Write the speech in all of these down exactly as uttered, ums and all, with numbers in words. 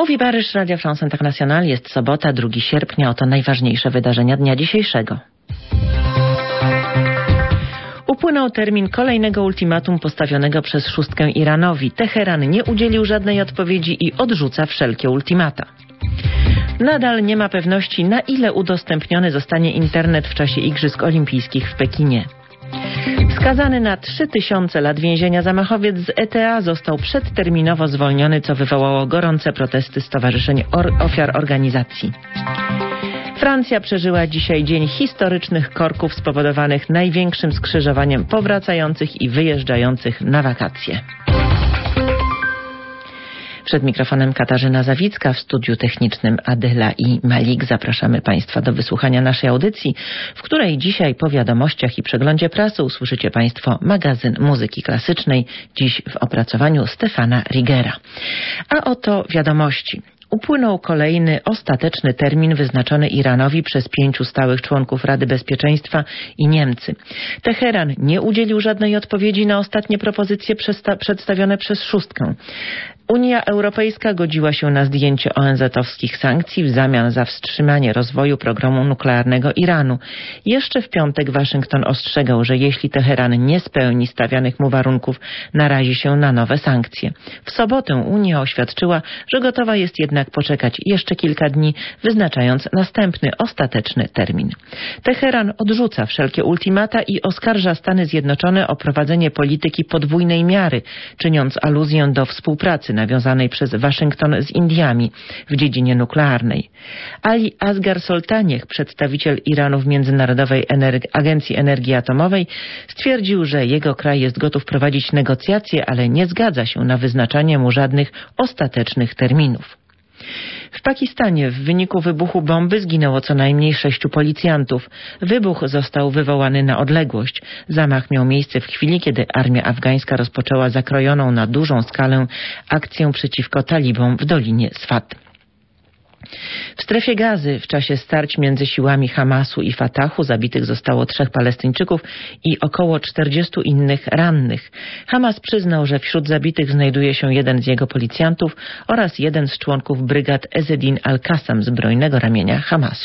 Mówi Paryż, Radio France International. Jest sobota, drugiego sierpnia. Oto najważniejsze wydarzenia dnia dzisiejszego. Upłynął termin kolejnego ultimatum postawionego przez szóstkę Iranowi. Teheran nie udzielił żadnej odpowiedzi i odrzuca wszelkie ultimata. Nadal nie ma pewności, na ile udostępniony zostanie internet w czasie Igrzysk Olimpijskich w Pekinie. Skazany na trzy tysiące lat więzienia zamachowiec z E T A został przedterminowo zwolniony, co wywołało gorące protesty stowarzyszeń or- ofiar organizacji. Francja przeżyła dzisiaj dzień historycznych korków spowodowanych największym skrzyżowaniem powracających i wyjeżdżających na wakacje. Przed mikrofonem Katarzyna Zawicka, w studiu technicznym Adyla i Malik. Zapraszamy Państwa do wysłuchania naszej audycji, w której dzisiaj po wiadomościach i przeglądzie prasy usłyszycie Państwo magazyn muzyki klasycznej, dziś w opracowaniu Stefana Rigera. A oto wiadomości. Upłynął kolejny, ostateczny termin wyznaczony Iranowi przez pięciu stałych członków Rady Bezpieczeństwa i Niemcy. Teheran nie udzielił żadnej odpowiedzi na ostatnie propozycje przesta- przedstawione przez szóstkę. Unia Europejska godziła się na zdjęcie O N Z-owskich sankcji w zamian za wstrzymanie rozwoju programu nuklearnego Iranu. Jeszcze w piątek Waszyngton ostrzegał, że jeśli Teheran nie spełni stawianych mu warunków, narazi się na nowe sankcje. W sobotę Unia oświadczyła, że gotowa jest jednak poczekać jeszcze kilka dni, wyznaczając następny, ostateczny termin. Teheran odrzuca wszelkie ultimata i oskarża Stany Zjednoczone o prowadzenie polityki podwójnej miary, czyniąc aluzję do współpracy nawiązanej przez Waszyngton z Indiami w dziedzinie nuklearnej. Ali Asghar Soltanieh, przedstawiciel Iranu w Międzynarodowej Energ- Agencji Energii Atomowej, stwierdził, że jego kraj jest gotów prowadzić negocjacje, ale nie zgadza się na wyznaczanie mu żadnych ostatecznych terminów. W Pakistanie w wyniku wybuchu bomby zginęło co najmniej sześciu policjantów. Wybuch został wywołany na odległość. Zamach miał miejsce w chwili, kiedy armia afgańska rozpoczęła zakrojoną na dużą skalę akcję przeciwko talibom w Dolinie Swat. W strefie Gazy w czasie starć między siłami Hamasu i Fatahu zabitych zostało trzech Palestyńczyków i około czterdziestu innych rannych. Hamas przyznał, że wśród zabitych znajduje się jeden z jego policjantów oraz jeden z członków brygad Ezzedin al-Qassam, zbrojnego ramienia Hamasu.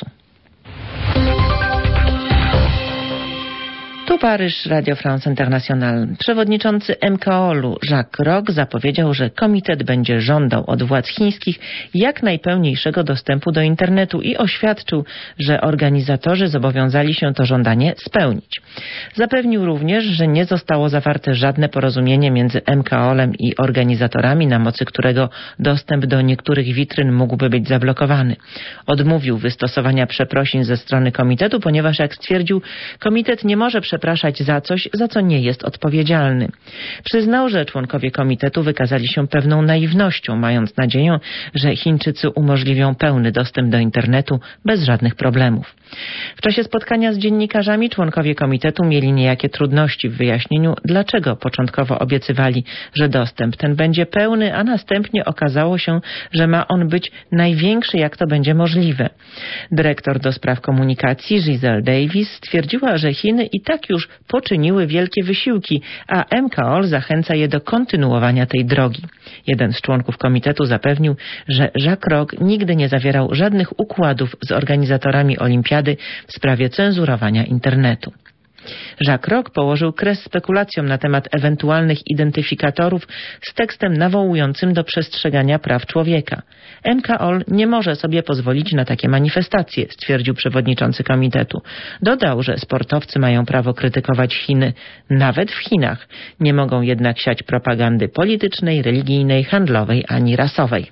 Tu Paryż, Radio France International. Przewodniczący M K O L-u Jacques Roch zapowiedział, że komitet będzie żądał od władz chińskich jak najpełniejszego dostępu do internetu i oświadczył, że organizatorzy zobowiązali się to żądanie spełnić. Zapewnił również, że nie zostało zawarte żadne porozumienie między M K O L-em i organizatorami, na mocy którego dostęp do niektórych witryn mógłby być zablokowany. Odmówił wystosowania przeprosin ze strony komitetu, ponieważ, jak stwierdził, komitet nie może przepraszać za coś, za co nie jest odpowiedzialny. Przyznał, że członkowie komitetu wykazali się pewną naiwnością, mając nadzieję, że Chińczycy umożliwią pełny dostęp do internetu bez żadnych problemów. W czasie spotkania z dziennikarzami członkowie komitetu mieli niejakie trudności w wyjaśnieniu, dlaczego początkowo obiecywali, że dostęp ten będzie pełny, a następnie okazało się, że ma on być największy, jak to będzie możliwe. Dyrektor do spraw komunikacji Giselle Davis stwierdziła, że Chiny i tak już poczyniły wielkie wysiłki, a M K O L zachęca je do kontynuowania tej drogi. Jeden z członków komitetu zapewnił, że Jacques Roch nigdy nie zawierał żadnych układów z organizatorami olimpiady w sprawie cenzurowania internetu. Jacques Roch położył kres spekulacjom na temat ewentualnych identyfikatorów z tekstem nawołującym do przestrzegania praw człowieka. M K O L nie może sobie pozwolić na takie manifestacje, stwierdził przewodniczący komitetu. Dodał, że sportowcy mają prawo krytykować Chiny, nawet w Chinach. Nie mogą jednak siać propagandy politycznej, religijnej, handlowej ani rasowej.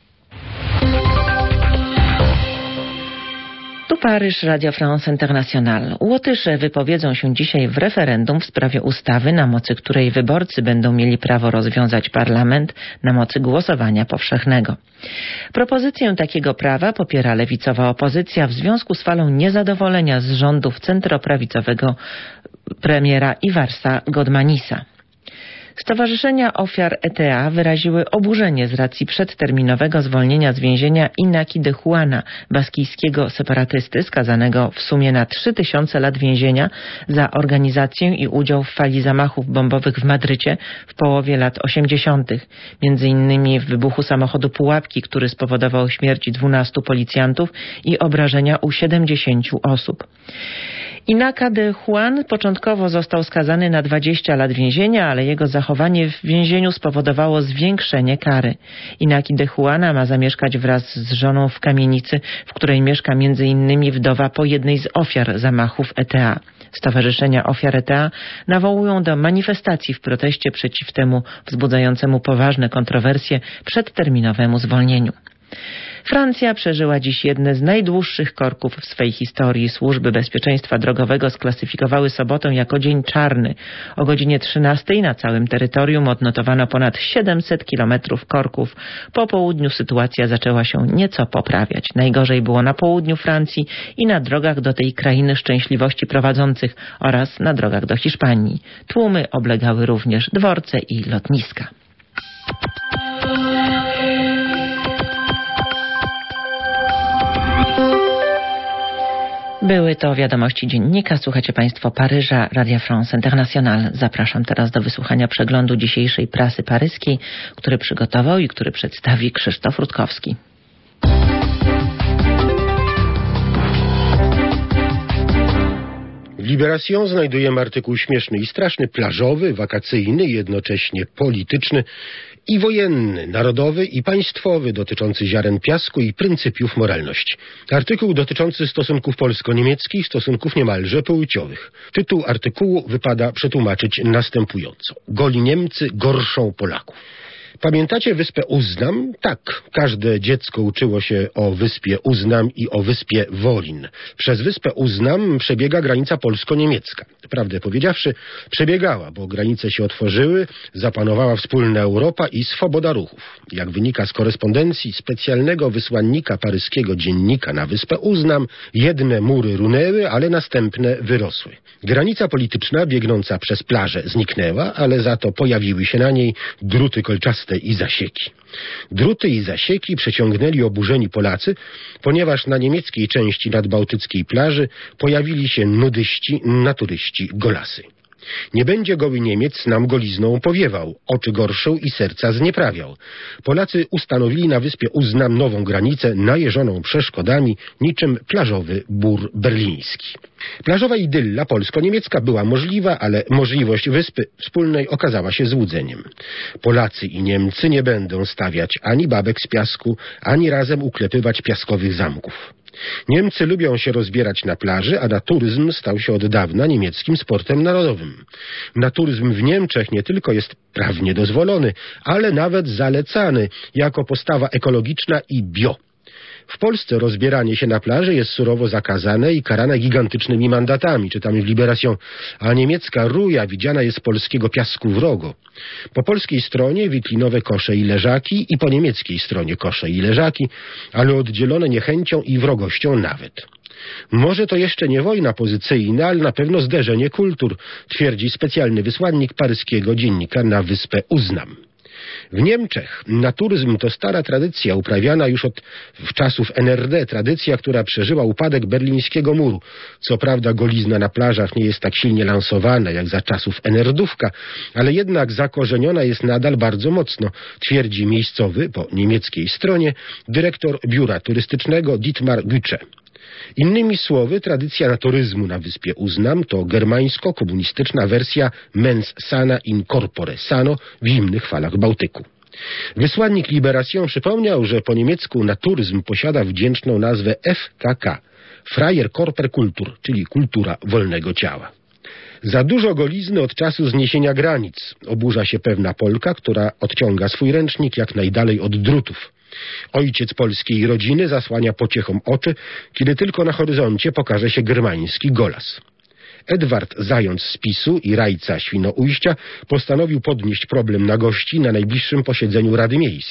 Tu Paryż, Radio France International. Łotysze wypowiedzą się dzisiaj w referendum w sprawie ustawy, na mocy której wyborcy będą mieli prawo rozwiązać parlament na mocy głosowania powszechnego. Propozycję takiego prawa popiera lewicowa opozycja w związku z falą niezadowolenia z rządów centroprawicowego premiera Ivarsa Godmanisa. Stowarzyszenia ofiar E T A wyraziły oburzenie z racji przedterminowego zwolnienia z więzienia Inaki de Juana, baskijskiego separatysty skazanego w sumie na trzy tysiące lat więzienia za organizację i udział w fali zamachów bombowych w Madrycie w połowie lat osiemdziesiątych. Między innymi w wybuchu samochodu Pułapki, który spowodował śmierć dwunastu policjantów i obrażenia u siedemdziesięciu osób. Inaka de Juan początkowo został skazany na dwadzieścia lat więzienia, ale jego zachowanie w więzieniu spowodowało zwiększenie kary. Inaki de Juana ma zamieszkać wraz z żoną w kamienicy, w której mieszka między innymi wdowa po jednej z ofiar zamachów E T A. Stowarzyszenia ofiar E T A nawołują do manifestacji w proteście przeciw temu wzbudzającemu poważne kontrowersje przedterminowemu zwolnieniu. Francja przeżyła dziś jedne z najdłuższych korków w swej historii. Służby bezpieczeństwa drogowego sklasyfikowały sobotę jako dzień czarny. O godzinie trzynastej na całym terytorium odnotowano ponad siedemset kilometrów korków. Po południu sytuacja zaczęła się nieco poprawiać. Najgorzej było na południu Francji i na drogach do tej krainy szczęśliwości prowadzących oraz na drogach do Hiszpanii. Tłumy oblegały również dworce i lotniska. Były to wiadomości dziennika. Słuchacie Państwo Paryża, Radia France International. Zapraszam teraz do wysłuchania przeglądu dzisiejszej prasy paryskiej, który przygotował i który przedstawi Krzysztof Rutkowski. W Libération znajdujemy artykuł śmieszny i straszny, plażowy, wakacyjny, jednocześnie polityczny i wojenny, narodowy i państwowy, dotyczący ziaren piasku i pryncypiów moralności. Artykuł dotyczący stosunków polsko-niemieckich, stosunków niemalże płciowych. Tytuł artykułu wypada przetłumaczyć następująco. Goli Niemcy gorszą Polaków. Pamiętacie wyspę Uznam? Tak, każde dziecko uczyło się o wyspie Uznam i o wyspie Wolin. Przez wyspę Uznam przebiega granica polsko-niemiecka. Prawdę powiedziawszy, przebiegała, bo granice się otworzyły, zapanowała wspólna Europa i swoboda ruchów. Jak wynika z korespondencji specjalnego wysłannika paryskiego dziennika na wyspę Uznam, jedne mury runęły, ale następne wyrosły. Granica polityczna biegnąca przez plażę zniknęła, ale za to pojawiły się na niej druty kolczaste i zasieki. Druty i zasieki przeciągnęli oburzeni Polacy, ponieważ na niemieckiej części nadbałtyckiej plaży pojawili się nudyści, naturyści, golasy. Nie będzie goły Niemiec nam golizną powiewał, oczy gorszył i serca znieprawiał. Polacy ustanowili na wyspie Uznam nową granicę, najeżoną przeszkodami, niczym plażowy bór berliński. Plażowa idylla polsko-niemiecka była możliwa, ale możliwość wyspy wspólnej okazała się złudzeniem. Polacy i Niemcy nie będą stawiać ani babek z piasku, ani razem uklepywać piaskowych zamków. Niemcy lubią się rozbierać na plaży, a naturyzm stał się od dawna niemieckim sportem narodowym. Naturyzm w Niemczech nie tylko jest prawnie dozwolony, ale nawet zalecany jako postawa ekologiczna i bio. W Polsce rozbieranie się na plaży jest surowo zakazane i karane gigantycznymi mandatami, czytamy w Libération, a niemiecka ruja widziana jest z polskiego piasku wrogo. Po polskiej stronie witlinowe kosze i leżaki i po niemieckiej stronie kosze i leżaki, ale oddzielone niechęcią i wrogością nawet. Może to jeszcze nie wojna pozycyjna, ale na pewno zderzenie kultur, twierdzi specjalny wysłannik paryskiego dziennika na wyspę Uznam. W Niemczech naturyzm to stara tradycja uprawiana już od czasów N R D, tradycja, która przeżyła upadek berlińskiego muru. Co prawda golizna na plażach nie jest tak silnie lansowana jak za czasów en er dówka, ale jednak zakorzeniona jest nadal bardzo mocno, twierdzi miejscowy, po niemieckiej stronie, dyrektor biura turystycznego Dietmar Gütsche. Innymi słowy, tradycja naturyzmu na wyspie Uznam to germańsko-komunistyczna wersja mens sana in corpore sano w zimnych falach Bałtyku. Wysłannik Libération przypomniał, że po niemiecku naturyzm posiada wdzięczną nazwę F K K, Freier Körperkultur, czyli kultura wolnego ciała. Za dużo golizny od czasu zniesienia granic. Oburza się pewna Polka, która odciąga swój ręcznik jak najdalej od drutów. Ojciec polskiej rodziny zasłania pociechom oczy, kiedy tylko na horyzoncie pokaże się germański golas. Edward Zając z PiSu i rajca Świnoujścia postanowił podnieść problem nagości na najbliższym posiedzeniu Rady Miejskiej.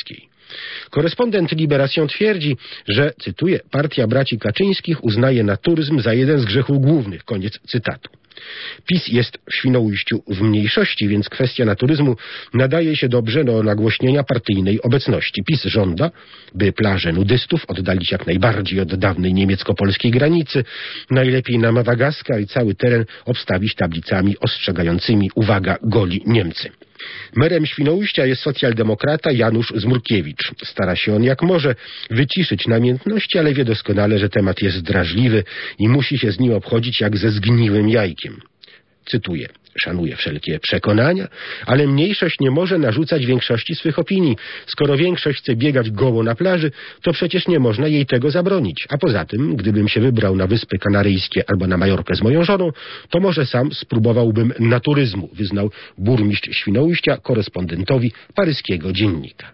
Korespondent Libération twierdzi, że, cytuję, partia braci Kaczyńskich uznaje naturyzm za jeden z grzechów głównych. Koniec cytatu. PiS jest w Świnoujściu w mniejszości, więc kwestia naturyzmu nadaje się dobrze do nagłośnienia partyjnej obecności. PiS żąda, by plaże nudystów oddalić jak najbardziej od dawnej niemiecko-polskiej granicy, najlepiej na Madagaskar i cały teren obstawić tablicami ostrzegającymi, uwaga, goli Niemcy. Merem Świnoujścia jest socjaldemokrata Janusz Zmurkiewicz. Stara się on jak może wyciszyć namiętności, ale wie doskonale, że temat jest drażliwy i musi się z nim obchodzić jak ze zgniłym jajkiem. Cytuję. Szanuje wszelkie przekonania, ale mniejszość nie może narzucać większości swych opinii. Skoro większość chce biegać goło na plaży, to przecież nie można jej tego zabronić. A poza tym, gdybym się wybrał na Wyspy Kanaryjskie albo na Majorkę z moją żoną, to może sam spróbowałbym naturyzmu, wyznał burmistrz Świnoujścia korespondentowi paryskiego dziennika.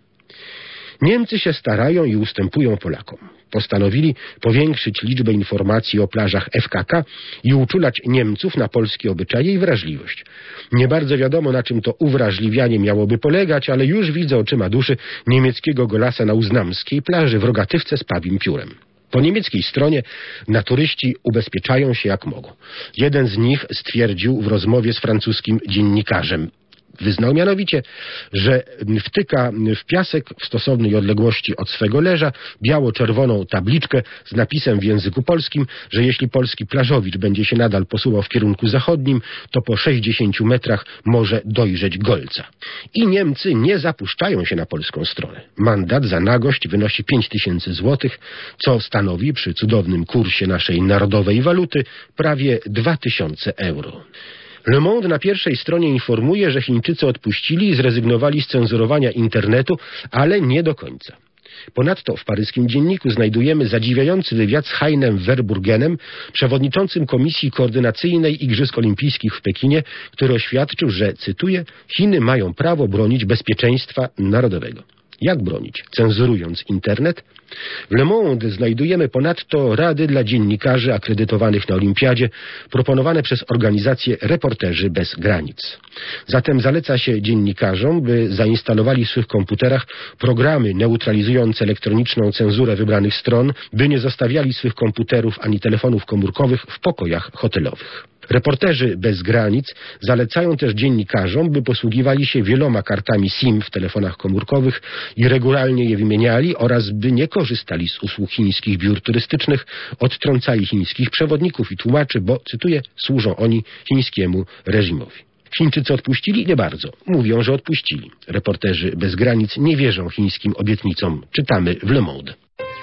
Niemcy się starają i ustępują Polakom. Postanowili powiększyć liczbę informacji o plażach F K K i uczulać Niemców na polskie obyczaje i wrażliwość. Nie bardzo wiadomo, na czym to uwrażliwianie miałoby polegać, ale już widzę oczyma duszy niemieckiego golasa na uznamskiej plaży w Rogatywce z pawim piórem. Po niemieckiej stronie naturyści ubezpieczają się jak mogą. Jeden z nich stwierdził w rozmowie z francuskim dziennikarzem, wyznał mianowicie, że wtyka w piasek w stosownej odległości od swego leża biało-czerwoną tabliczkę z napisem w języku polskim, że jeśli polski plażowicz będzie się nadal posuwał w kierunku zachodnim, to po sześćdziesięciu metrach może dojrzeć golca. I Niemcy nie zapuszczają się na polską stronę. Mandat za nagość wynosi pięć tysięcy złotych, co stanowi przy cudownym kursie naszej narodowej waluty prawie dwa tysiące euro. Le Monde na pierwszej stronie informuje, że Chińczycy odpuścili i zrezygnowali z cenzurowania internetu, ale nie do końca. Ponadto w paryskim dzienniku znajdujemy zadziwiający wywiad z Heinem Verburgenem, przewodniczącym Komisji Koordynacyjnej Igrzysk Olimpijskich w Pekinie, który oświadczył, że, cytuję, Chiny mają prawo bronić bezpieczeństwa narodowego. Jak bronić? Cenzurując internet? W Le Monde znajdujemy ponadto rady dla dziennikarzy akredytowanych na olimpiadzie, proponowane przez organizację Reporterzy Bez Granic. Zatem zaleca się dziennikarzom, by zainstalowali w swych komputerach programy neutralizujące elektroniczną cenzurę wybranych stron, by nie zostawiali swych komputerów ani telefonów komórkowych w pokojach hotelowych. Reporterzy Bez Granic zalecają też dziennikarzom, by posługiwali się wieloma kartami SIM w telefonach komórkowych i regularnie je wymieniali oraz by nie korzystali z usług chińskich biur turystycznych, odtrącali chińskich przewodników i tłumaczy, bo, cytuję, służą oni chińskiemu reżimowi. Chińczycy odpuścili? Nie bardzo. Mówią, że odpuścili. Reporterzy Bez Granic nie wierzą chińskim obietnicom. Czytamy w Le Monde.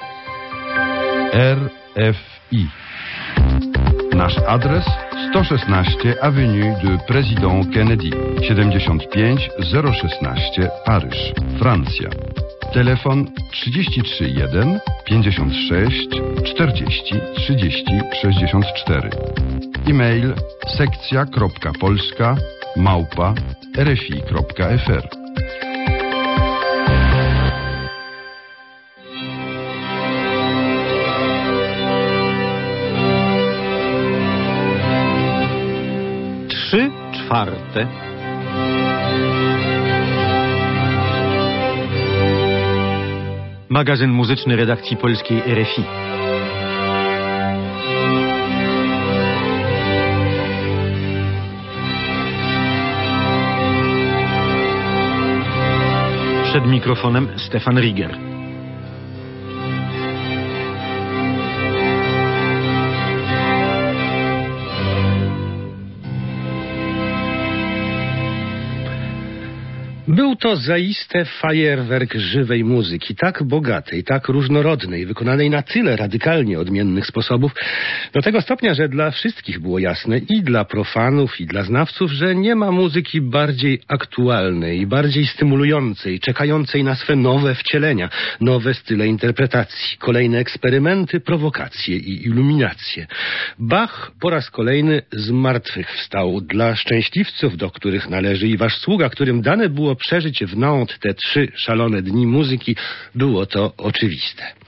R F I. Nasz adres sto szesnaście Avenue de Président Kennedy, siedemdziesiąt pięć zero szesnaście Paryż, Francja. Telefon trzydzieści trzy jeden pięćdziesiąt sześć czterdzieści trzydzieści sześćdziesiąt cztery. E-mail sekcja.polska małpa rfi.fr. Trzy czwarte. Magazyn muzyczny redakcji polskiej R F I. Przed mikrofonem Stefan Riger. Był to zaiste fajerwerk żywej muzyki, tak bogatej, tak różnorodnej, wykonanej na tyle radykalnie odmiennych sposobów, do tego stopnia, że dla wszystkich było jasne, i dla profanów, i dla znawców, że nie ma muzyki bardziej aktualnej, bardziej stymulującej, czekającej na swe nowe wcielenia, nowe style interpretacji, kolejne eksperymenty, prowokacje i iluminacje. Bach po raz kolejny zmartwychwstał dla szczęśliwców, do których należy i wasz sługa, którym dane było przeżyć w Nantes te trzy szalone dni muzyki, było to oczywiste.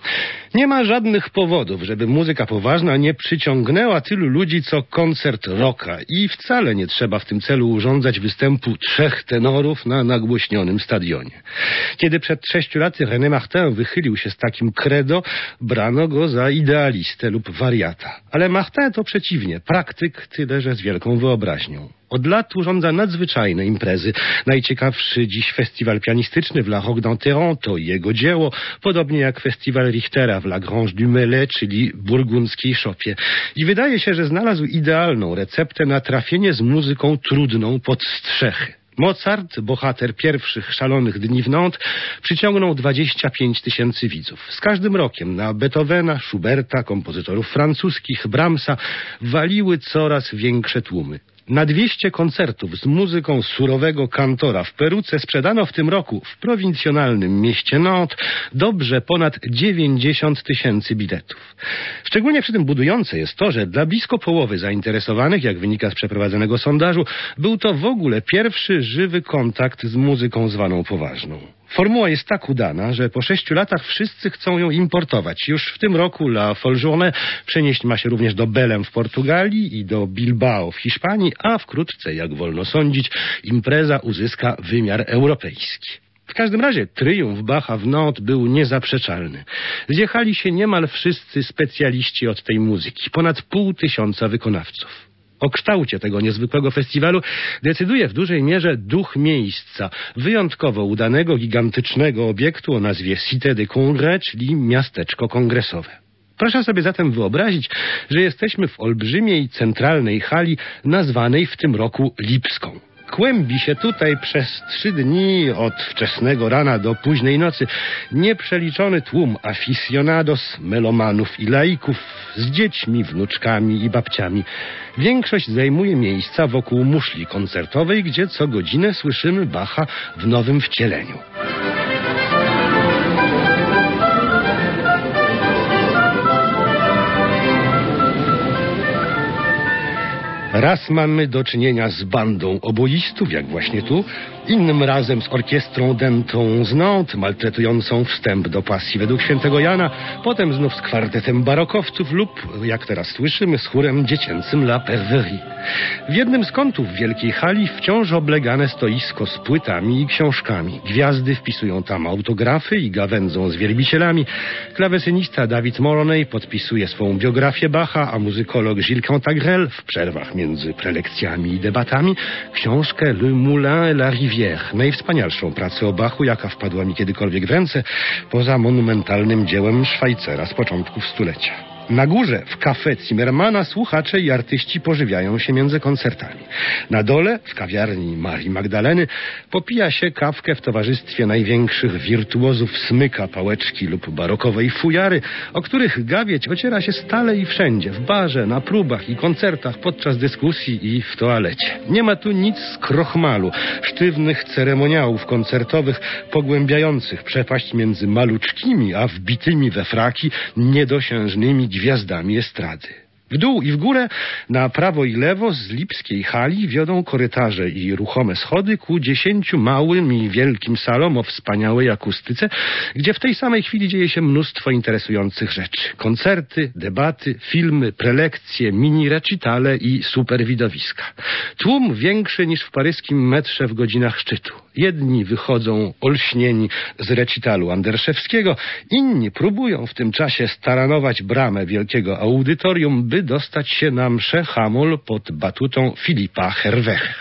Nie ma żadnych powodów, żeby muzyka poważna nie przyciągnęła tylu ludzi co koncert rocka i wcale nie trzeba w tym celu urządzać występu trzech tenorów na nagłośnionym stadionie. Kiedy przed sześciu laty René Martin wychylił się z takim credo, brano go za idealistę lub wariata. Ale Martin to przeciwnie, praktyk, tyle że z wielką wyobraźnią. Od lat urządza nadzwyczajne imprezy. Najciekawszy dziś festiwal pianistyczny w La Roque d'Anteron to jego dzieło, podobnie jak festiwal Richtera w La Grange du Melay, czyli burgundzkiej szopie. I wydaje się, że znalazł idealną receptę na trafienie z muzyką trudną pod strzechy. Mozart, bohater pierwszych szalonych dni w Nantes, przyciągnął dwadzieścia pięć tysięcy widzów. Z każdym rokiem na Beethovena, Schuberta, kompozytorów francuskich, Brahmsa waliły coraz większe tłumy. Na dwieście koncertów z muzyką surowego kantora w peruce sprzedano w tym roku w prowincjonalnym mieście Nantes dobrze ponad dziewięćdziesiąt tysięcy biletów. Szczególnie przy tym budujące jest to, że dla blisko połowy zainteresowanych, jak wynika z przeprowadzonego sondażu, był to w ogóle pierwszy żywy kontakt z muzyką zwaną poważną. Formuła jest tak udana, że po sześciu latach wszyscy chcą ją importować. Już w tym roku La Folle Journée przenieść ma się również do Belem w Portugalii i do Bilbao w Hiszpanii, a wkrótce, jak wolno sądzić, impreza uzyska wymiar europejski. W każdym razie triumf Bacha w Nantes był niezaprzeczalny. Zjechali się niemal wszyscy specjaliści od tej muzyki, ponad pół tysiąca wykonawców. O kształcie tego niezwykłego festiwalu decyduje w dużej mierze duch miejsca, wyjątkowo udanego, gigantycznego obiektu o nazwie Cité des Congrès, czyli miasteczko kongresowe. Proszę sobie zatem wyobrazić, że jesteśmy w olbrzymiej, centralnej hali nazwanej w tym roku Lipską. Kłębi się tutaj przez trzy dni od wczesnego rana do późnej nocy nieprzeliczony tłum aficionados, melomanów i laików z dziećmi, wnuczkami i babciami. Większość zajmuje miejsca wokół muszli koncertowej, gdzie co godzinę słyszymy Bacha w nowym wcieleniu. Raz mamy do czynienia z bandą oboistów, jak właśnie tu, innym razem z orkiestrą Denton z Nantes, maltretującą wstęp do pasji według świętego Jana, potem znów z kwartetem barokowców lub, jak teraz słyszymy, z chórem dziecięcym La Perverie. W jednym z kątów wielkiej hali wciąż oblegane stoisko z płytami i książkami. Gwiazdy wpisują tam autografy i gawędzą z wielbicielami. Klawesynista David Moroney podpisuje swą biografię Bacha, a muzykolog Gilles Cantagrel w przerwach między prelekcjami i debatami książkę Le Moulin et la Rivière, najwspanialszą pracę o Bachu, jaka wpadła mi kiedykolwiek w ręce, poza monumentalnym dziełem Szwajcera z początków stulecia. Na górze, w Café Zimmermana, słuchacze i artyści pożywiają się między koncertami. Na dole, w kawiarni Marii Magdaleny, popija się kawkę w towarzystwie największych wirtuozów smyka, pałeczki lub barokowej fujary, o których gawieć ociera się stale i wszędzie, w barze, na próbach i koncertach, podczas dyskusji i w toalecie. Nie ma tu nic z krochmalu, sztywnych ceremoniałów koncertowych, pogłębiających przepaść między maluczkimi, a wbitymi we fraki, niedosiężnymi gwiazdami estrady. W dół i w górę, na prawo i lewo z lipskiej hali wiodą korytarze i ruchome schody ku dziesięciu małym i wielkim salom o wspaniałej akustyce, gdzie w tej samej chwili dzieje się mnóstwo interesujących rzeczy. Koncerty, debaty, filmy, prelekcje, mini-recitale i super widowiska. Tłum większy niż w paryskim metrze w godzinach szczytu. Jedni wychodzą olśnieni z recitalu Anderszewskiego, inni próbują w tym czasie staranować bramę wielkiego audytorium, by dostać się na mszę Hamol pod batutą Filipa Herwech.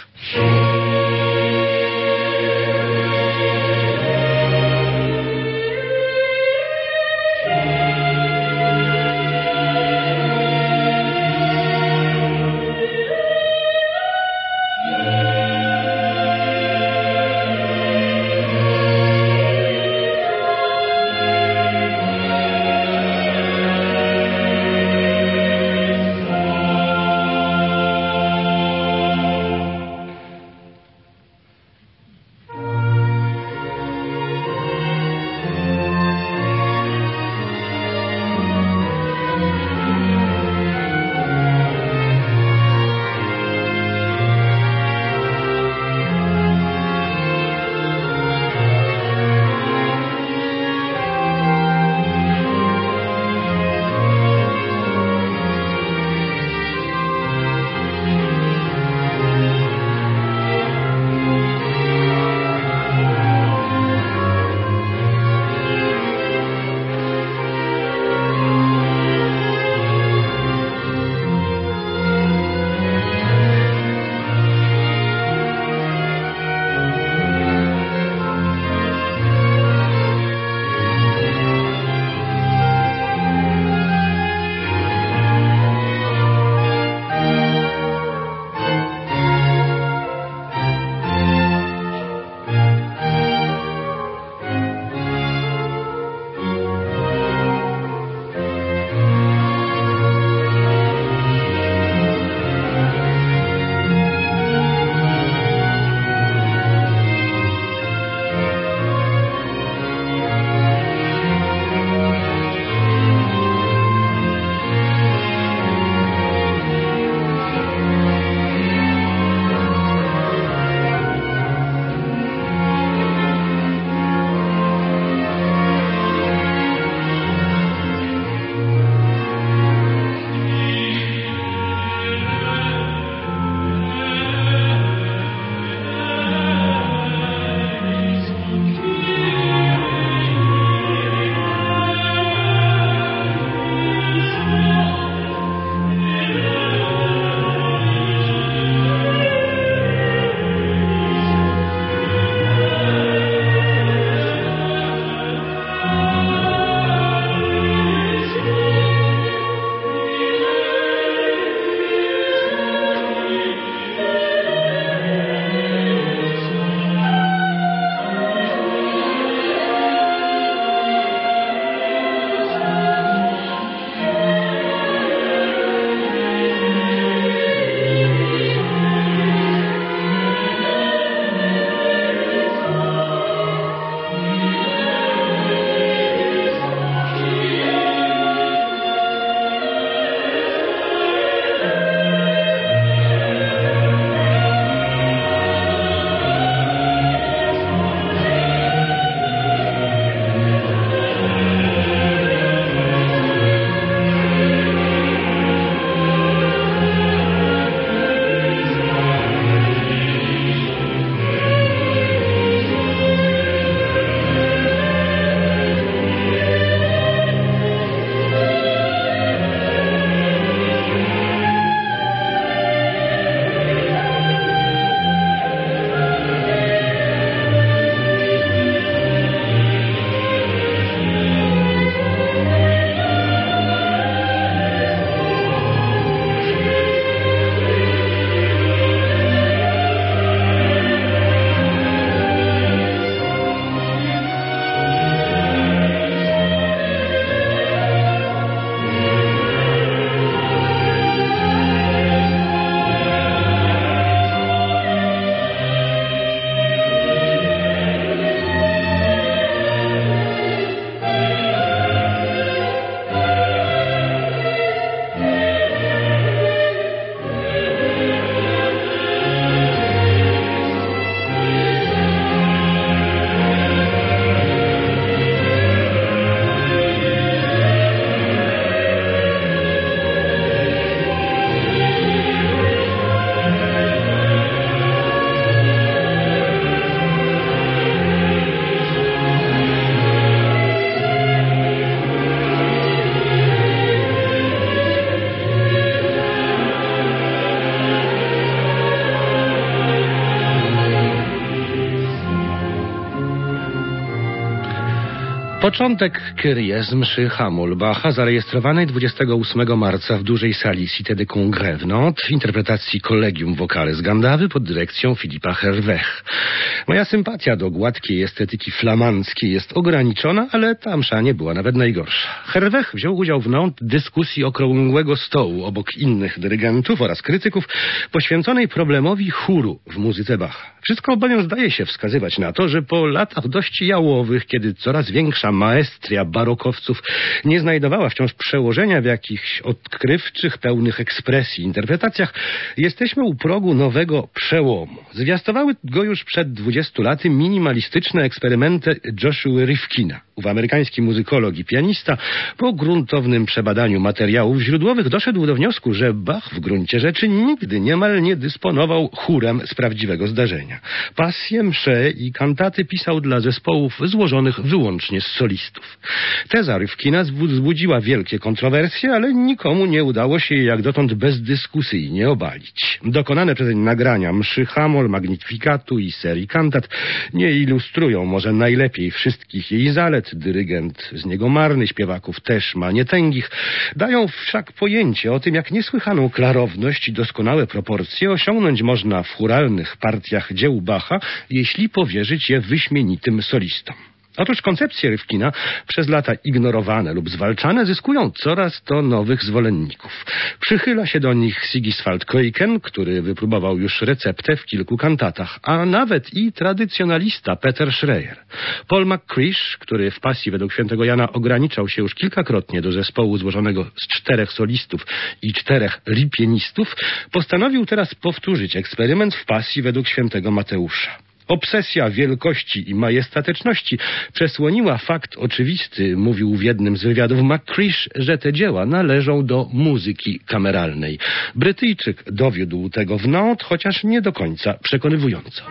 Początek Kyrie z mszy Hamul Bacha, zarejestrowanej dwudziestego ósmego marca w dużej sali Cité de Congrès w Nantes w interpretacji Collegium Vocales Gandawy pod dyrekcją Philippa Herwech. Moja sympatia do gładkiej estetyki flamandzkiej jest ograniczona, ale ta msza nie była nawet najgorsza. Herwech wziął udział w Nantes dyskusji okrągłego stołu obok innych dyrygentów oraz krytyków poświęconej problemowi chóru w muzyce Bacha. Wszystko bowiem zdaje się wskazywać na to, że po latach dość jałowych, kiedy coraz większa maestria barokowców nie znajdowała wciąż przełożenia w jakichś odkrywczych, pełnych ekspresji interpretacjach, jesteśmy u progu nowego przełomu. Zwiastowały go już przed dwudziestu laty minimalistyczne eksperymenty Joshua Rifkina. Ów amerykański muzykolog i pianista po gruntownym przebadaniu materiałów źródłowych doszedł do wniosku, że Bach w gruncie rzeczy nigdy niemal nie dysponował chórem z prawdziwego zdarzenia. Pasje, msze i kantaty pisał dla zespołów złożonych wyłącznie z solistów. Teza Rifkina wzbudziła wielkie kontrowersje, ale nikomu nie udało się jej jak dotąd bezdyskusyjnie obalić. Dokonane przezeń nagrania mszy Hamol, Magnificatu i serii kantat nie ilustrują może najlepiej wszystkich jej zalet. Dyrygent z niego marny, śpiewaków też ma nietęgich. Dają wszak pojęcie o tym, jak niesłychaną klarowność i doskonałe proporcje osiągnąć można w chóralnych partiach dzieł Bacha, jeśli powierzyć je wyśmienitym solistom. Otóż koncepcje Rifkina, przez lata ignorowane lub zwalczane, zyskują coraz to nowych zwolenników. Przychyla się do nich Sigiswald Keuken, który wypróbował już receptę w kilku kantatach, a nawet i tradycjonalista Peter Schreyer. Paul McCrish, który w pasji według świętego Jana ograniczał się już kilkakrotnie do zespołu złożonego z czterech solistów i czterech ripienistów, postanowił teraz powtórzyć eksperyment w pasji według świętego Mateusza. Obsesja wielkości i majestatyczności przesłoniła fakt oczywisty, mówił w jednym z wywiadów McCrish, że te dzieła należą do muzyki kameralnej. Brytyjczyk dowiódł tego w Nantes, chociaż nie do końca przekonywująco.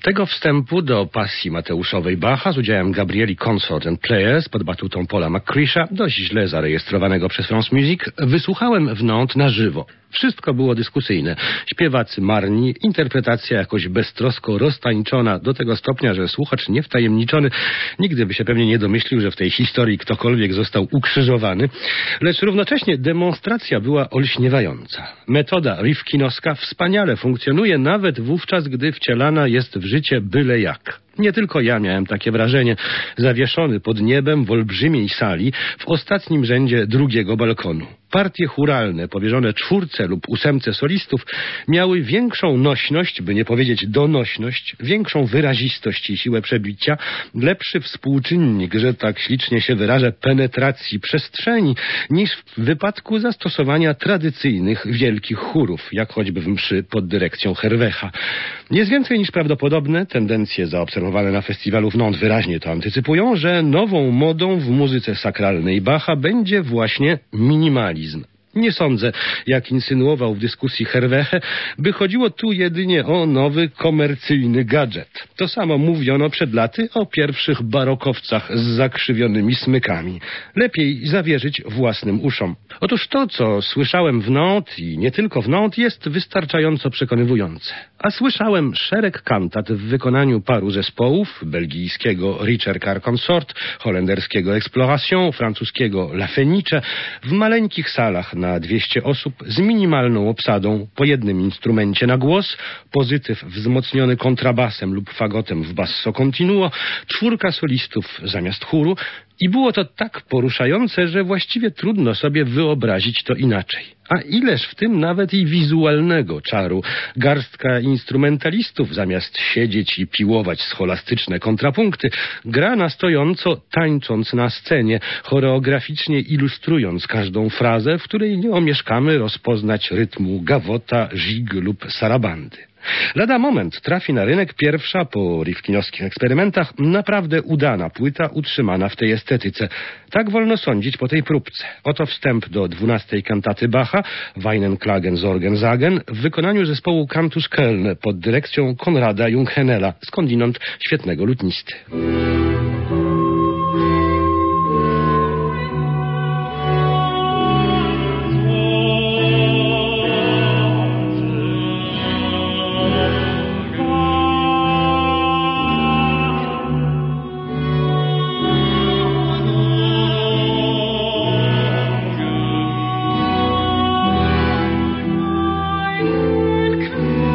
Tego wstępu do pasji Mateuszowej Bacha z udziałem Gabrieli Consort and Players pod batutą Paula McCrisha, dość źle zarejestrowanego przez France Musique, wysłuchałem w Nantes na żywo. Wszystko było dyskusyjne. Śpiewacy marni, interpretacja jakoś beztrosko roztańczona do tego stopnia, że słuchacz niewtajemniczony nigdy by się pewnie nie domyślił, że w tej historii ktokolwiek został ukrzyżowany. Lecz równocześnie demonstracja była olśniewająca. Metoda rifkinowska wspaniale funkcjonuje nawet wówczas, gdy wcielana jest w życie byle jak. Nie tylko ja miałem takie wrażenie. Zawieszony pod niebem w olbrzymiej sali w ostatnim rzędzie drugiego balkonu. Partie chóralne powierzone czwórce lub ósemce solistów miały większą nośność, by nie powiedzieć donośność, większą wyrazistość i siłę przebicia, lepszy współczynnik, że tak ślicznie się wyrażę, penetracji przestrzeni, niż w wypadku zastosowania tradycyjnych wielkich chórów, jak choćby w mszy pod dyrekcją Herwecha. Jest więcej niż prawdopodobne, tendencje zaobserwowane na festiwalu w Nantes wyraźnie to antycypują, że nową modą w muzyce sakralnej Bacha będzie właśnie minimalizm. Nie sądzę, jak insynuował w dyskusji Herweche, by chodziło tu jedynie o nowy komercyjny gadżet. To samo mówiono przed laty o pierwszych barokowcach z zakrzywionymi smykami. Lepiej zawierzyć własnym uszom. Otóż to, co słyszałem w Nantes i nie tylko w Nantes, jest wystarczająco przekonywujące. A słyszałem szereg kantat w wykonaniu paru zespołów, belgijskiego Richer Car Consort, holenderskiego Exploration, francuskiego La Fenice, w maleńkich salach na dwieście osób z minimalną obsadą, po jednym instrumencie na głos, pozytyw wzmocniony kontrabasem lub fagotem w basso continuo, czwórka solistów zamiast chóru i było to tak poruszające, że właściwie trudno sobie wyobrazić to inaczej. A ileż w tym nawet i wizualnego czaru. Garstka instrumentalistów zamiast siedzieć i piłować scholastyczne kontrapunkty, gra na stojąco, tańcząc na scenie, choreograficznie ilustrując każdą frazę, w której nie omieszkamy rozpoznać rytmu gawota, żig lub sarabandy. Lada moment trafi na rynek pierwsza po rifkinowskich eksperymentach naprawdę udana płyta utrzymana w tej estetyce. Tak wolno sądzić po tej próbce. Oto wstęp do dwunastej kantaty Bacha, Weinenklagen Sorgen Sagen, w wykonaniu zespołu Cantus Köln pod dyrekcją Konrada Junghenela, skądinąd świetnego lutnisty.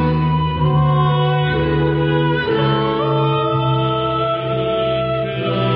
Love.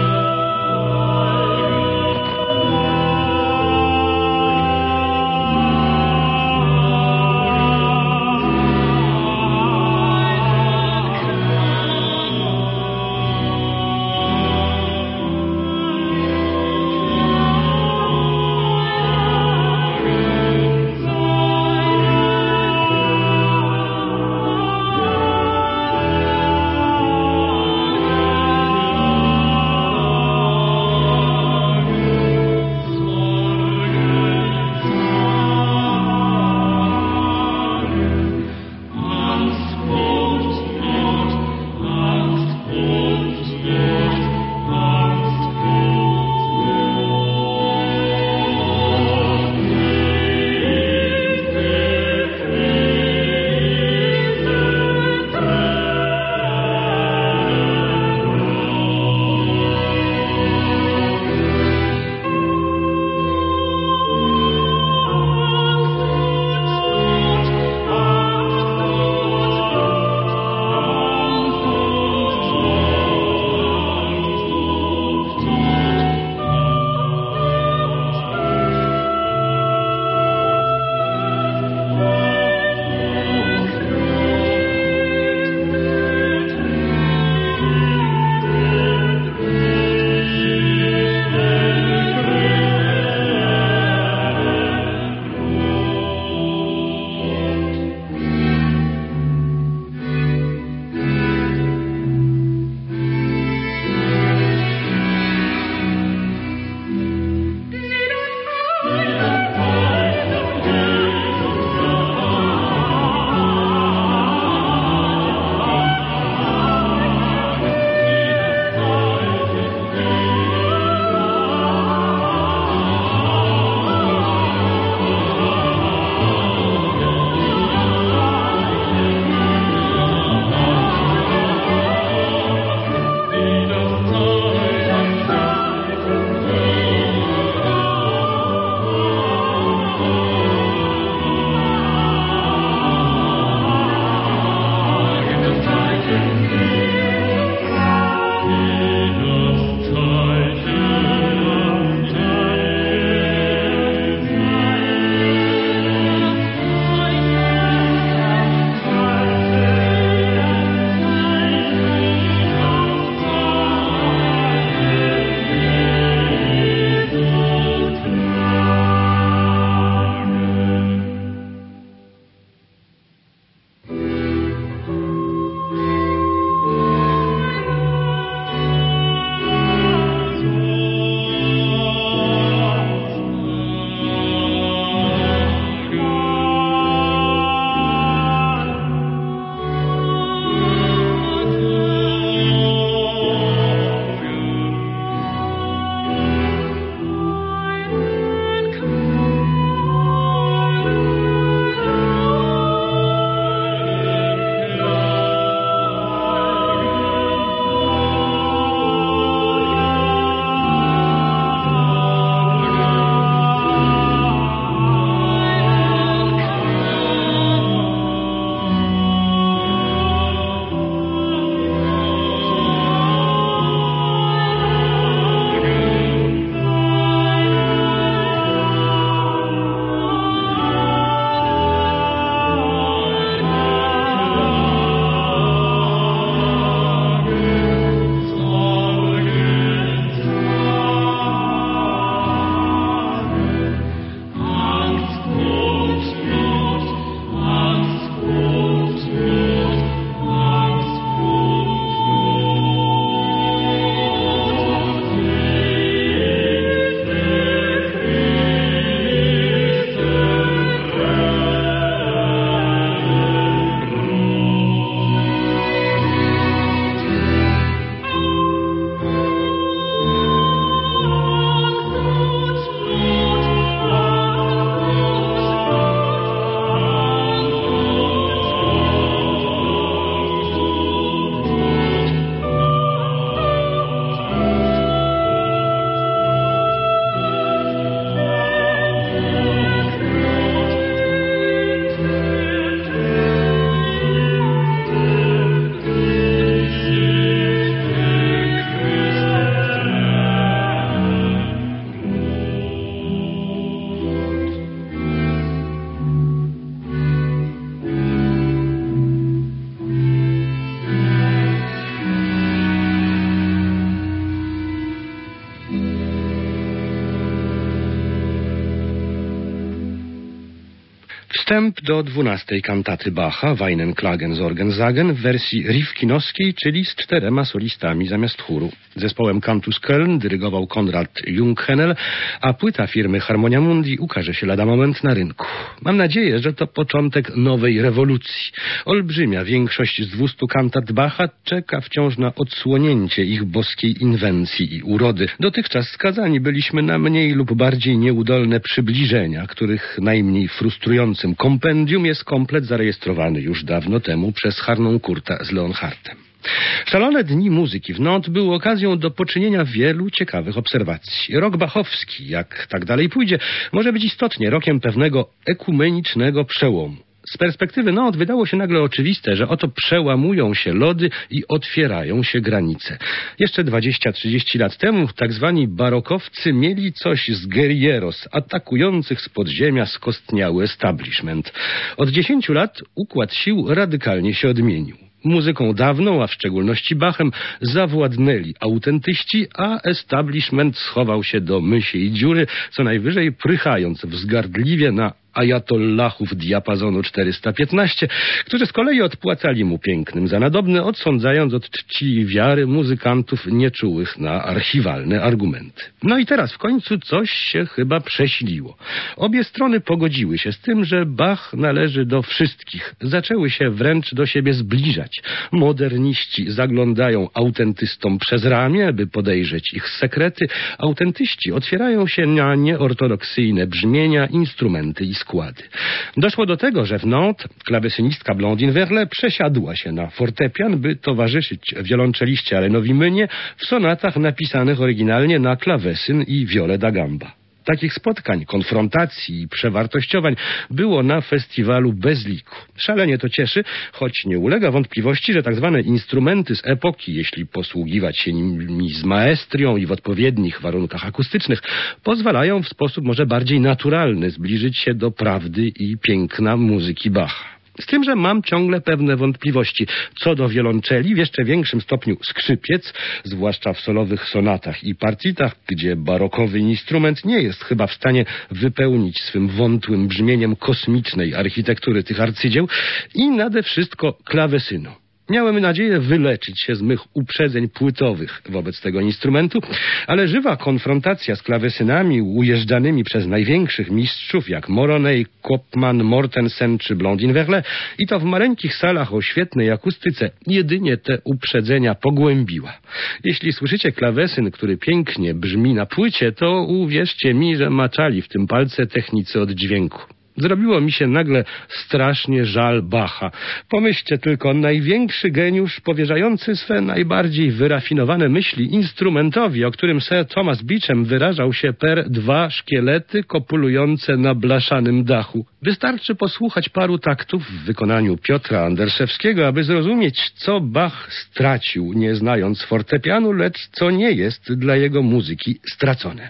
Wstęp do dwunastej kantaty Bacha, Weinenklagen Sorgensagen, w wersji rifkinowskiej, czyli z czterema solistami zamiast chóru. Zespołem Cantus Köln dyrygował Konrad Junghänel, a płyta firmy Harmonia Mundi ukaże się lada moment na rynku. Mam nadzieję, że to początek nowej rewolucji. Olbrzymia większość z dwustu kantat Bacha czeka wciąż na odsłonięcie ich boskiej inwencji i urody. Dotychczas skazani byliśmy na mniej lub bardziej nieudolne przybliżenia, których najmniej frustrującym kompendium jest komplet zarejestrowany już dawno temu przez Harnoncourta z Leonhardtem. Szalone dni muzyki w Nantes były okazją do poczynienia wielu ciekawych obserwacji. Rok bachowski, jak tak dalej pójdzie, może być istotnie rokiem pewnego ekumenicznego przełomu. Z perspektywy Nantes wydało się nagle oczywiste, że oto przełamują się lody i otwierają się granice. Jeszcze dwadzieścia trzydzieści lat temu tak zwani barokowcy mieli coś z guerrieros, atakujących z podziemia skostniały establishment. Od dziesięciu lat układ sił radykalnie się odmienił. Muzyką dawną, a w szczególności Bachem, zawładnęli autentyści, a establishment schował się do mysiej dziury, co najwyżej prychając wzgardliwie na ajatollahów diapazonu czterysta piętnaście, którzy z kolei odpłacali mu pięknym za nadobne, odsądzając od czci i wiary muzykantów nieczułych na archiwalne argumenty. No i teraz w końcu coś się chyba prześliło. Obie strony pogodziły się z tym, że Bach należy do wszystkich. Zaczęły się wręcz do siebie zbliżać. Moderniści zaglądają autentystom przez ramię, by podejrzeć ich sekrety. Autentyści otwierają się na nieortodoksyjne brzmienia, instrumenty i składy. Doszło do tego, że w Nantes klawesynistka Blandine Verlet przesiadła się na fortepian, by towarzyszyć wiolonczeliście Alenowi Mynie w sonatach napisanych oryginalnie na klawesyn i wiolę da gamba. Takich spotkań, konfrontacji i przewartościowań było na festiwalu bez liku. Szalenie to cieszy, choć nie ulega wątpliwości, że tak zwane instrumenty z epoki, jeśli posługiwać się nimi z maestrią i w odpowiednich warunkach akustycznych, pozwalają w sposób może bardziej naturalny zbliżyć się do prawdy i piękna muzyki Bacha. Z tym, że mam ciągle pewne wątpliwości co do wiolonczeli, w jeszcze większym stopniu skrzypiec, zwłaszcza w solowych sonatach i partitach, gdzie barokowy instrument nie jest chyba w stanie wypełnić swym wątłym brzmieniem kosmicznej architektury tych arcydzieł, i nade wszystko klawesynu. Miałem nadzieję wyleczyć się z mych uprzedzeń płytowych wobec tego instrumentu, ale żywa konfrontacja z klawesynami ujeżdżanymi przez największych mistrzów jak Moronej, Kopman, Mortensen czy Blandine Verlet, i to w maleńkich salach o świetnej akustyce, jedynie te uprzedzenia pogłębiła. Jeśli słyszycie klawesyn, który pięknie brzmi na płycie, to uwierzcie mi, że maczali w tym palce technicy oddźwięku. Zrobiło mi się nagle strasznie żal Bacha. Pomyślcie tylko, największy geniusz powierzający swe najbardziej wyrafinowane myśli instrumentowi, o którym Sir Thomas Beecham wyrażał się per dwa szkielety kopulujące na blaszanym dachu. Wystarczy posłuchać paru taktów w wykonaniu Piotra Anderszewskiego, aby zrozumieć, co Bach stracił, nie znając fortepianu, lecz co nie jest dla jego muzyki stracone.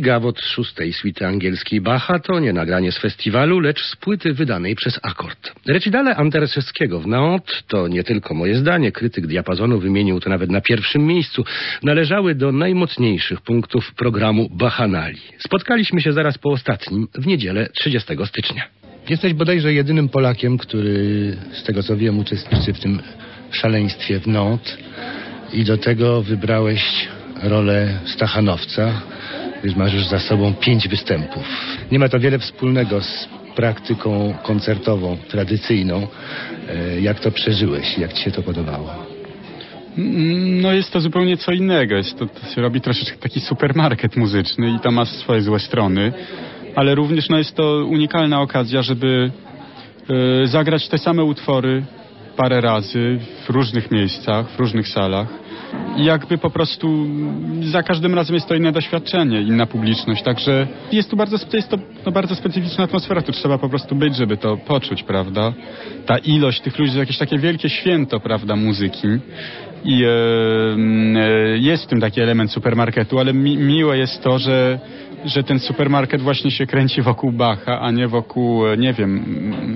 Gawot szóstej suity angielskiej Bacha to nie nagranie z festiwalu, lecz z płyty wydanej przez Akord. Recitale Andersewskiego w Nantes to nie tylko moje zdanie, krytyk diapazonu wymienił to nawet na pierwszym miejscu, należały do najmocniejszych punktów programu Bachanali. Spotkaliśmy się zaraz po ostatnim, w niedzielę trzydziestego stycznia. Jesteś bodajże jedynym Polakiem, który, z tego co wiem, uczestniczy w tym szaleństwie w Nantes i do tego wybrałeś rolę Stachanowca, gdyż masz już za sobą pięć występów. Nie ma to wiele wspólnego z praktyką koncertową, tradycyjną. Jak to przeżyłeś? Jak ci się to podobało? No jest to zupełnie co innego. Jest to, to się robi troszeczkę taki supermarket muzyczny i to ma swoje złe strony, ale również no, jest to unikalna okazja, żeby y, zagrać te same utwory parę razy w różnych miejscach, w różnych salach. I jakby po prostu za każdym razem jest to inne doświadczenie, inna publiczność. Także jest tu bardzo, jest to no, bardzo specyficzna atmosfera. Tu trzeba po prostu być, żeby to poczuć, prawda? Ta ilość tych ludzi to jakieś takie wielkie święto, prawda, muzyki. I e, e, jest w tym taki element supermarketu, ale mi, miłe jest to, że, że ten supermarket właśnie się kręci wokół Bacha, a nie wokół, nie wiem,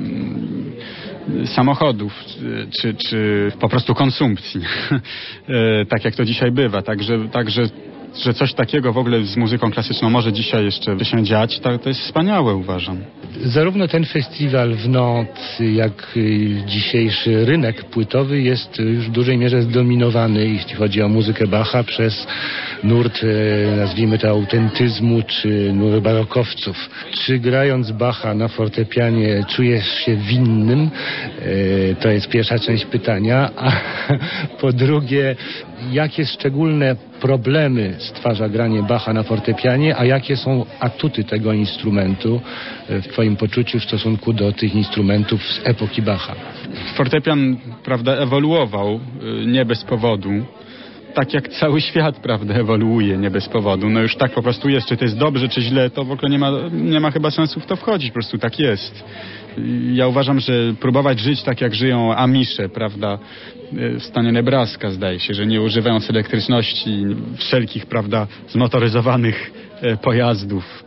samochodów, czy, czy po prostu konsumpcji. Tak jak to dzisiaj bywa. Także, także że coś takiego w ogóle z muzyką klasyczną może dzisiaj jeszcze się dziać, to, to jest wspaniałe, uważam. Zarówno ten festiwal w Nantes, jak dzisiejszy rynek płytowy jest już w dużej mierze zdominowany, jeśli chodzi o muzykę Bacha, przez nurt, nazwijmy to, autentyzmu czy nurt barokowców. Czy grając Bacha na fortepianie czujesz się winnym? To jest pierwsza część pytania. A po drugie, jakie szczególne problemy stwarza granie Bacha na fortepianie, a jakie są atuty tego instrumentu w twoim poczuciu w stosunku do tych instrumentów z epoki Bacha? Fortepian, prawda, ewoluował nie bez powodu. Tak jak cały świat, prawda, ewoluuje nie bez powodu. No już tak po prostu jest. Czy to jest dobrze, czy źle, to w ogóle nie ma, nie ma chyba sensu w to wchodzić. Po prostu tak jest. Ja uważam, że próbować żyć tak, jak żyją Amisze, prawda, w stanie Nebraska, zdaje się, że nie używając elektryczności, wszelkich, prawda, zmotoryzowanych pojazdów.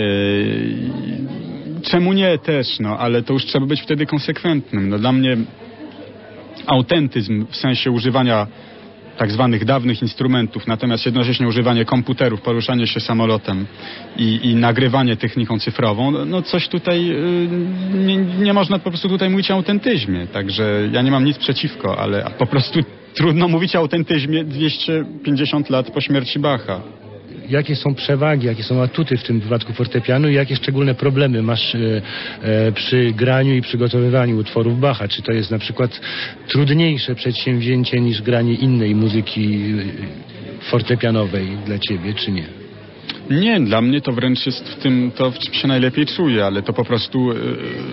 Czemu nie też, no, ale to już trzeba być wtedy konsekwentnym. No, dla mnie autentyzm w sensie używania tak zwanych dawnych instrumentów, natomiast jednocześnie używanie komputerów, poruszanie się samolotem i, i nagrywanie techniką cyfrową, no coś tutaj yy, nie, nie można po prostu tutaj mówić o autentyzmie, także ja nie mam nic przeciwko, ale po prostu trudno mówić o autentyzmie dwieście pięćdziesiąt lat po śmierci Bacha. Jakie są przewagi, jakie są atuty w tym wypadku fortepianu i jakie szczególne problemy masz e, e, przy graniu i przygotowywaniu utworów Bacha? Czy to jest na przykład trudniejsze przedsięwzięcie niż granie innej muzyki fortepianowej dla ciebie, czy nie? Nie, dla mnie to wręcz jest w tym, to w czym się najlepiej czuję, ale to po prostu... Yy...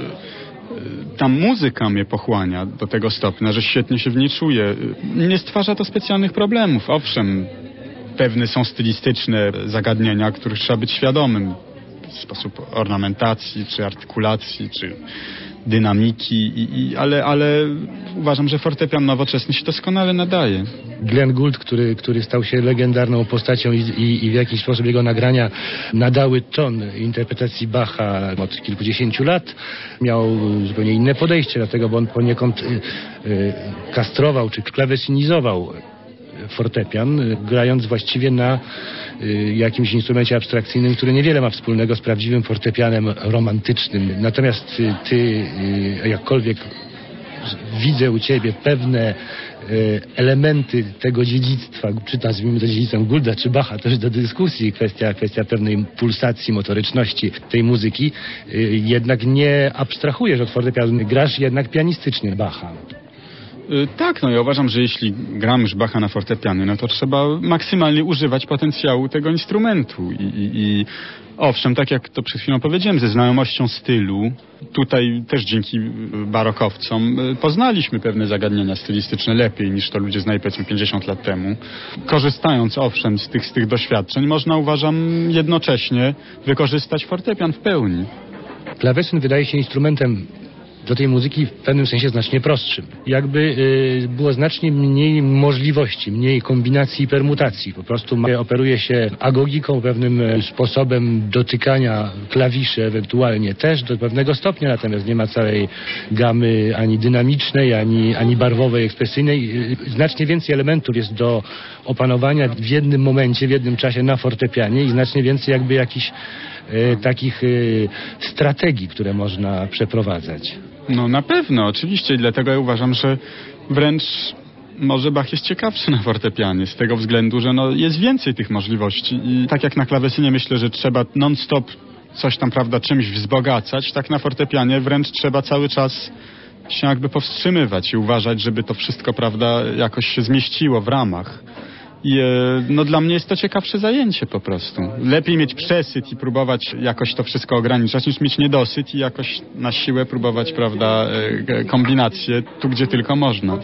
ta muzyka mnie pochłania do tego stopnia, że świetnie się w niej czuję. Nie stwarza to specjalnych problemów. Owszem, pewne są stylistyczne zagadnienia, których trzeba być świadomym. Sposób ornamentacji, czy artykulacji, czy dynamiki, i, i, ale, ale uważam, że fortepian nowoczesny się doskonale nadaje. Glenn Gould, który, który stał się legendarną postacią i, i, i w jakiś sposób jego nagrania nadały ton interpretacji Bacha od kilkudziesięciu lat, miał zupełnie inne podejście do tego, bo on poniekąd y, y, kastrował czy klawesynizował fortepian, grając właściwie na y, jakimś instrumencie abstrakcyjnym, który niewiele ma wspólnego z prawdziwym fortepianem romantycznym. Natomiast y, ty, y, jakkolwiek widzę u ciebie pewne y, elementy tego dziedzictwa, czy nazwijmy to dziedzictwem Goulda czy Bacha, to już do dyskusji, kwestia, kwestia pewnej pulsacji, motoryczności tej muzyki, y, jednak nie abstrahujesz od fortepianu, grasz jednak pianistycznie Bacha. Tak, no ja uważam, że jeśli gram już Bacha na fortepianie, no to trzeba maksymalnie używać potencjału tego instrumentu i, i, i owszem, tak jak to przed chwilą powiedziałem, ze znajomością stylu, tutaj też dzięki barokowcom poznaliśmy pewne zagadnienia stylistyczne lepiej niż to ludzie znali powiedzmy pięćdziesiąt lat temu. Korzystając owszem z tych, z tych doświadczeń, można, uważam, jednocześnie wykorzystać fortepian w pełni. Klawesyn wydaje się instrumentem do tej muzyki w pewnym sensie znacznie prostszym. Jakby y, było znacznie mniej możliwości, mniej kombinacji i permutacji. Po prostu operuje się agogiką, pewnym sposobem dotykania klawiszy ewentualnie też do pewnego stopnia, natomiast nie ma całej gamy ani dynamicznej, ani, ani barwowej, ekspresyjnej. Znacznie więcej elementów jest do opanowania w jednym momencie, w jednym czasie na fortepianie i znacznie więcej jakby jakichś e, takich e, strategii, które można przeprowadzać. No na pewno, oczywiście. Dlatego ja uważam, że wręcz może Bach jest ciekawszy na fortepianie z tego względu, że no, jest więcej tych możliwości. I tak jak na klawesynie myślę, że trzeba non-stop coś tam, prawda, czymś wzbogacać, tak na fortepianie wręcz trzeba cały czas się jakby powstrzymywać i uważać, żeby to wszystko, prawda, jakoś się zmieściło w ramach. I no dla mnie jest to ciekawsze zajęcie po prostu. Lepiej mieć przesyt i próbować jakoś to wszystko ograniczać, niż mieć niedosyt i jakoś na siłę próbować, prawda, kombinacje tu, gdzie tylko można.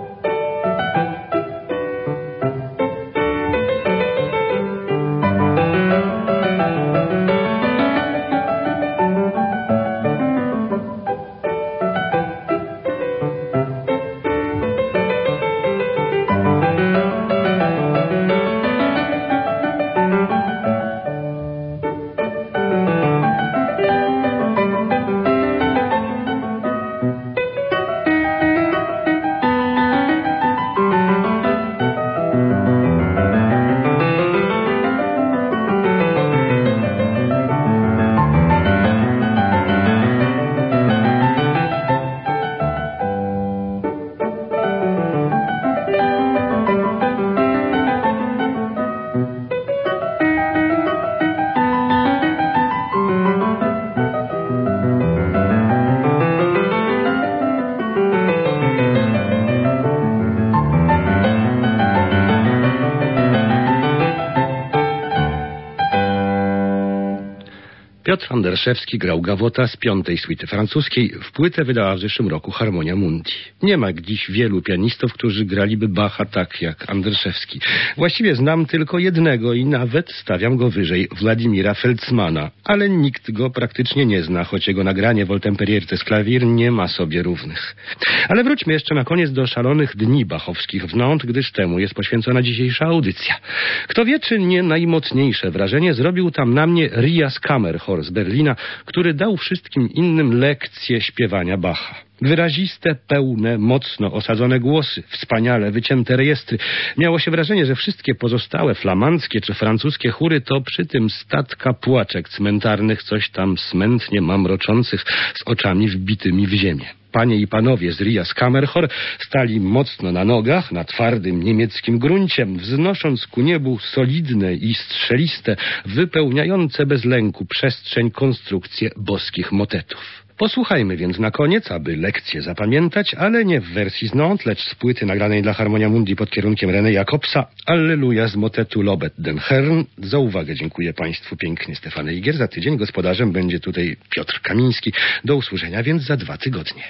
Piotr Anderszewski grał gawota z piątej suity francuskiej. W płytę wydała w zeszłym roku Harmonia Mundi. Nie ma dziś wielu pianistów, którzy graliby Bacha tak jak Anderszewski. Właściwie znam tylko jednego i nawet stawiam go wyżej, Władimira Feltzmana. Ale nikt go praktycznie nie zna, choć jego nagranie Woltemperierce z klawir nie ma sobie równych. Ale wróćmy jeszcze na koniec do szalonych dni bachowskich w Nantes, gdyż temu jest poświęcona dzisiejsza audycja. Kto wie, czy nie najmocniejsze wrażenie zrobił tam na mnie Rias Kammerchor z Berlina, który dał wszystkim innym lekcję śpiewania Bacha. Wyraziste, pełne, mocno osadzone głosy, wspaniale wycięte rejestry. Miało się wrażenie, że wszystkie pozostałe flamandzkie czy francuskie chóry to przy tym statka płaczek cmentarnych, coś tam smętnie mamroczących z oczami wbitymi w ziemię. Panie i panowie z Rias Kammerchor stali mocno na nogach, na twardym niemieckim gruncie, wznosząc ku niebu solidne i strzeliste, wypełniające bez lęku przestrzeń konstrukcje boskich motetów. Posłuchajmy więc na koniec, aby lekcję zapamiętać, ale nie w wersji z Nantes, lecz z płyty nagranej dla Harmonia Mundi pod kierunkiem René Jacobsa, Alleluja z motetu Lobet den Herrn. Za uwagę dziękuję Państwu pięknie, Stefan Rigier. Za tydzień gospodarzem będzie tutaj Piotr Kamiński. Do usłyszenia więc za dwa tygodnie.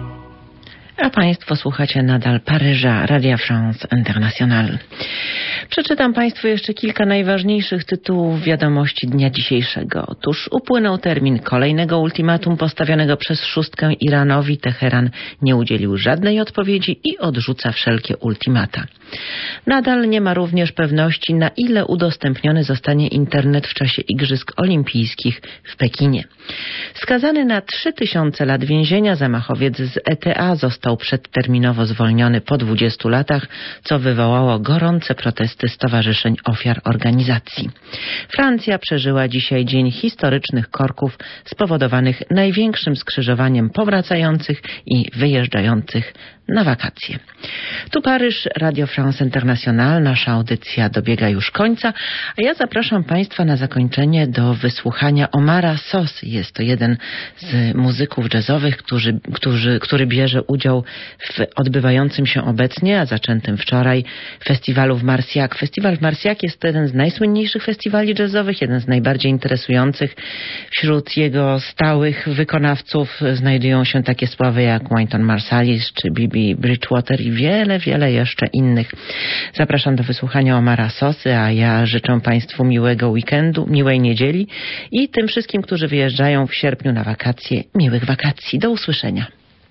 Państwo słuchacie nadal Paryża, Radia France International. Przeczytam Państwu jeszcze kilka najważniejszych tytułów wiadomości dnia dzisiejszego. Otóż upłynął termin kolejnego ultimatum postawionego przez szóstkę Iranowi. Teheran nie udzielił żadnej odpowiedzi i odrzuca wszelkie ultimata. Nadal nie ma również pewności, na ile udostępniony zostanie internet w czasie Igrzysk Olimpijskich w Pekinie. Skazany na trzy tysiące lat więzienia zamachowiec z E T A został przedterminowo zwolniony po dwudziestu latach, co wywołało gorące protesty stowarzyszeń ofiar organizacji. Francja przeżyła dzisiaj dzień historycznych korków spowodowanych największym skrzyżowaniem powracających i wyjeżdżających na wakacje. Tu Paryż, Radio France International. Nasza audycja dobiega już końca, a ja zapraszam Państwa na zakończenie do wysłuchania Omara Sos. Jest to jeden z muzyków jazzowych, którzy, którzy, który bierze udział w odbywającym się obecnie, a zaczętym wczoraj, festiwalu w Marciac. Festiwal w Marciac jest to jeden z najsłynniejszych festiwali jazzowych, jeden z najbardziej interesujących. Wśród jego stałych wykonawców znajdują się takie sławy jak Wynton Marsalis czy B B Bridgewater i wiele, wiele jeszcze innych. Zapraszam do wysłuchania Omara Sosy, a ja życzę Państwu miłego weekendu, miłej niedzieli i tym wszystkim, którzy wyjeżdżają w sierpniu na wakacje, miłych wakacji. Do usłyszenia.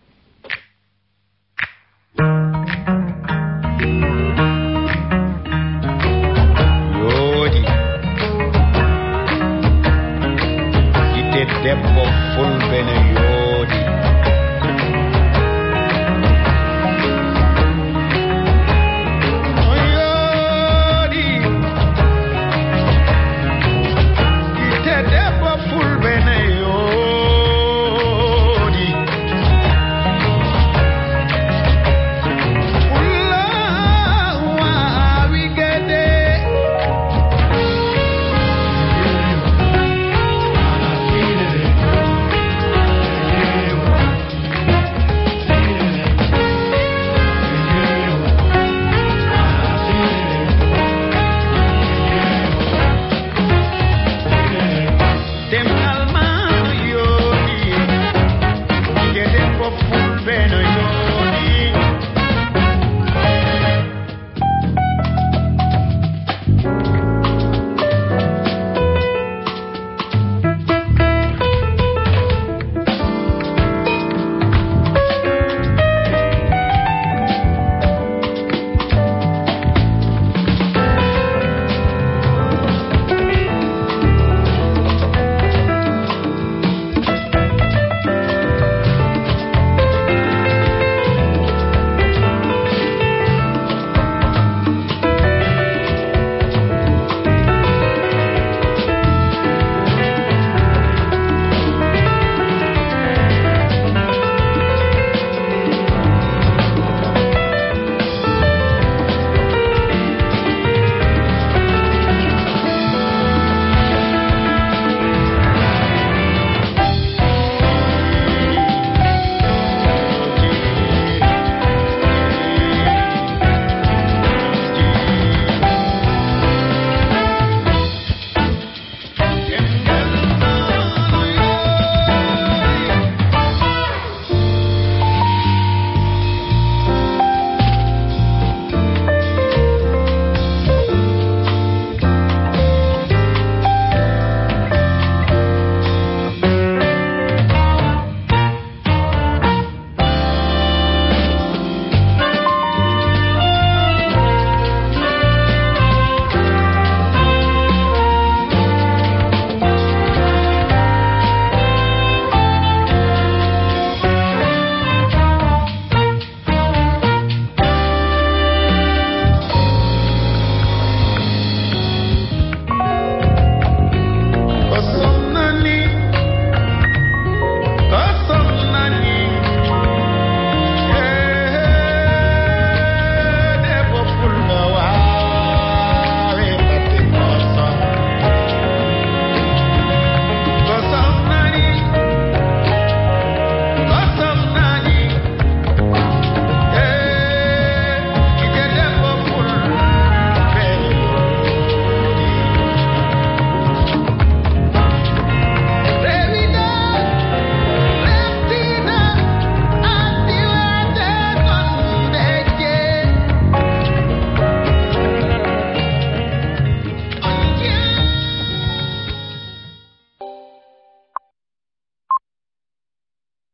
Yodi, ite debbo fulɓe ne yo